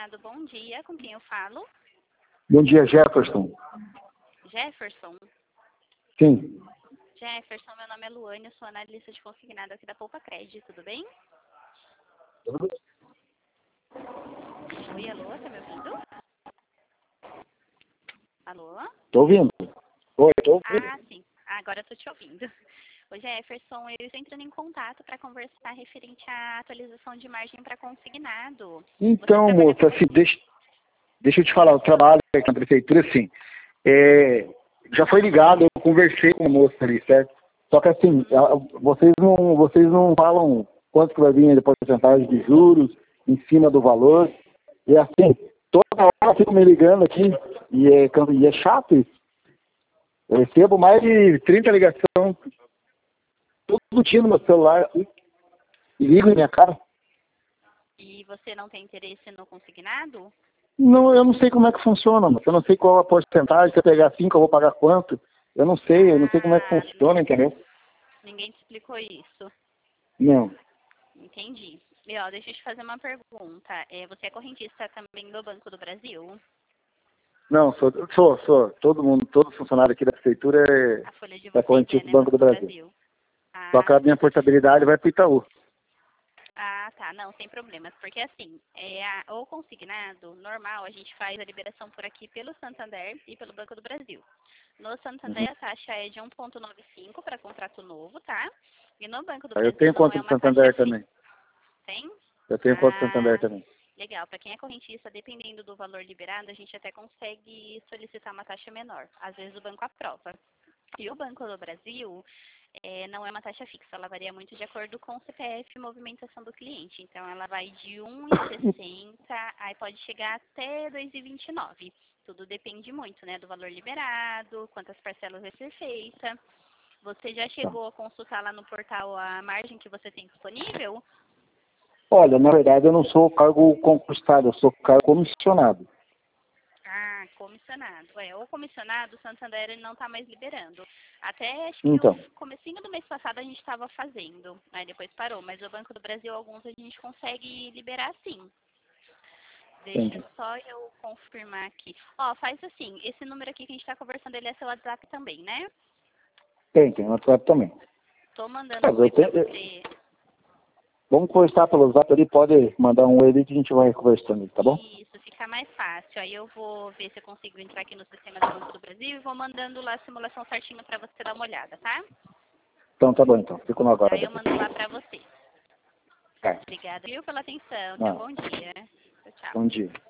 Consignado, bom dia. Com quem eu falo? Bom dia, Jefferson. Jefferson? Sim. Jefferson, meu nome é Luane, eu sou analista de consignado aqui da Poupa Cred, tudo bem? Oi, alô, tá me ouvindo? Alô? Tô ouvindo. Oi, tô ouvindo. Ah, sim. Agora eu tô te ouvindo. Ô Jefferson, eu estou entrando em contato para conversar referente à atualização de margem para consignado. Então, moça, assim, deixa eu te falar, eu trabalho aqui na prefeitura, assim, já foi ligado, eu conversei com a moça ali, certo? Só que assim, vocês não falam quanto que vai vir depois a porcentagem de juros em cima do valor. E assim, toda hora ficam me ligando aqui e é chato isso. Eu recebo mais de 30 ligações todo dia no meu celular assim, e ligam em minha cara. E você não tem interesse no consignado? Não, eu não sei como é que funciona, mas eu não sei qual a porcentagem, se eu pegar 5, eu vou pagar quanto. Eu não sei como é que funciona, entendeu? Ninguém te explicou isso. Não. Entendi. Deixa eu te fazer uma pergunta. Você é correntista também do Banco do Brasil? Não, sou. Todo mundo, todo funcionário aqui da prefeitura A folha de é vocês correntista né, do Banco do Brasil. Só que Ah, a minha portabilidade vai para o Itaú. Ah, tá. Não, sem problemas. Porque assim, o consignado normal, a gente faz a liberação por aqui pelo Santander e pelo Banco do Brasil. No Santander, a taxa é de 1,95 para contrato novo, tá? E no Banco do Eu Brasil tenho não conta é do uma taxa Santander fixa. também. Tem? Eu tenho conta do Santander também. Legal. Para quem é correntista, dependendo do valor liberado, a gente até consegue solicitar uma taxa menor. Às vezes o banco aprova. E o Banco do Brasil não é uma taxa fixa, ela varia muito de acordo com o CPF e movimentação do cliente. Então, ela vai de 1,60, aí pode chegar até 2,29. Tudo depende muito, né, do valor liberado, quantas parcelas vai ser feita. Você já chegou a consultar lá no portal a margem que você tem disponível? Olha, na verdade eu não sou cargo concursado, eu sou cargo comissionado. Ah, comissionado. O comissionado, o Santander ele não está mais liberando. Até acho que Então. o comecinho do mês passado a gente estava fazendo, aí depois parou. Mas o Banco do Brasil, alguns a gente consegue liberar sim. Deixa só eu confirmar aqui. Faz assim, esse número aqui que a gente está conversando, ele é seu WhatsApp também, né? Tem WhatsApp também. Tô mandando um oi pra você. Vamos conversar pelo WhatsApp ali, pode mandar um oi ali que a gente vai conversando, tá bom? Isso, fica mais fácil. Aí eu vou ver se eu consigo entrar aqui no sistema do Banco do Brasil e vou mandando lá a simulação certinho para você dar uma olhada, tá? Então tá bom então, fico no aguardo. Aí eu mando lá para você. É. Obrigada, viu, pela atenção. Tenha um bom dia. Tchau, tchau. Bom dia.